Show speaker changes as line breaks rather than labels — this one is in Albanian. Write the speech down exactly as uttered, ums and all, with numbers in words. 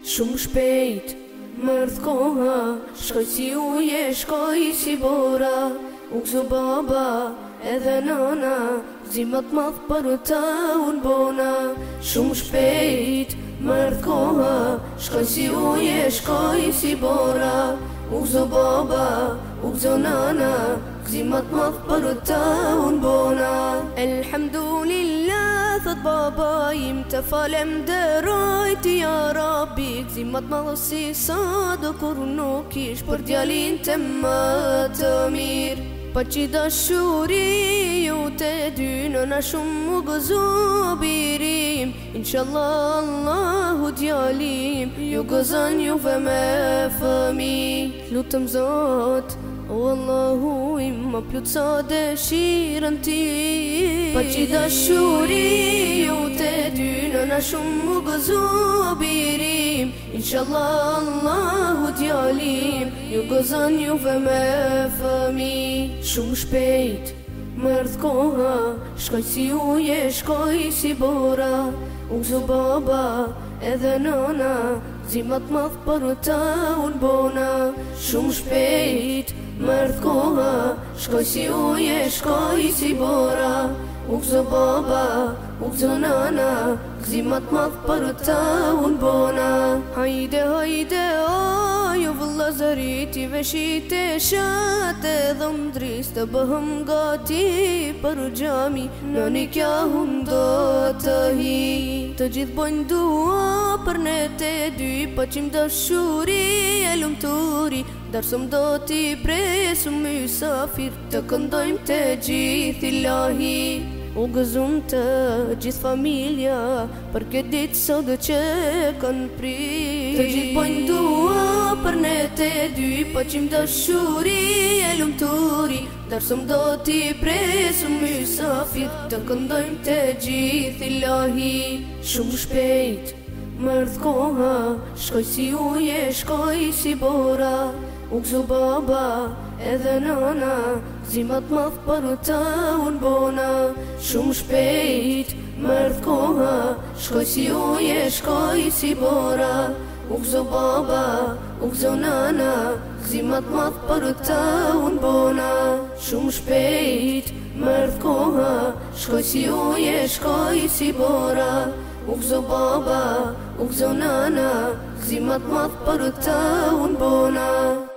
Shumë shpejt mërth koha, shkoj si uje, shkoj si bora. U gëzo baba edhe nana, zimat madh për ta unë bona. Shumë shpejt mërth koha, shkoj si uje, shkoj si bora. U gëzo baba, u gëzo nana, zimat madh për ta unë bona. Elhamdulillah, thot baba im, të falem dërojt ja Rabbi. Gzimat madh si sa do kur nuk ish për djalin të më të mirë. Pa që dashuri ju të dy, nëna shumë mu gëzo birim. Inshallah Allahu djalim, ju gëzën juve me fëmi. Lutëm Zot, o Allahu im, ma plut sa dëshirën ti. Pa që dashuri ju të dy, nëna shumë mu gëzo birim. Inshallah Allahu djalim, ju gëzën juve me fëmi. Shumë shpejt mërth koha, shkoj si uje, shkoj si bora. U gëzo baba edhe nana, zimat madh për ta unë bona. Shumë shpejt mërth koha, shkoj si uje, shkoj si bora. U gëzo baba, u gëzo nana, zimat madh për ta unë bona. Hajde, hajde, o, ju vëllazërit i veshit e shatë edhe mdris, të bëhëm gati për gjami, në nikahun do të hi. Të gjithë bojnë dua për ne të dy, pa qim dashuri e lumturi. Darsëm do t'i presum mysafir, të këndojmë të gjithë ilahi. U gëzum të gjithë familja, për këtë ditë sot dhe që kanë prit. Të gjithë bojnë dua për ne të dy, pa qim dashuri e lumturi. Darsëm do t'i presum mysafir, të këndojmë të gjithë ilahi. Shumë shpejt mërth koha, shkoj si uje, shkoj si bora. U gëzo baba edhe nana, zimat madh për ta unë bona. Shumë shpejt mërth koha, shkoj si uje, shkoj si bora. U gëzo baba, u gëzo nana, zimat madh për ta unë bona. Shumë shpejt mërth koha, shkoj si uje, shkoj si bora. U gëzo baba, u gëzo nana, zimat madh për ta unë bona.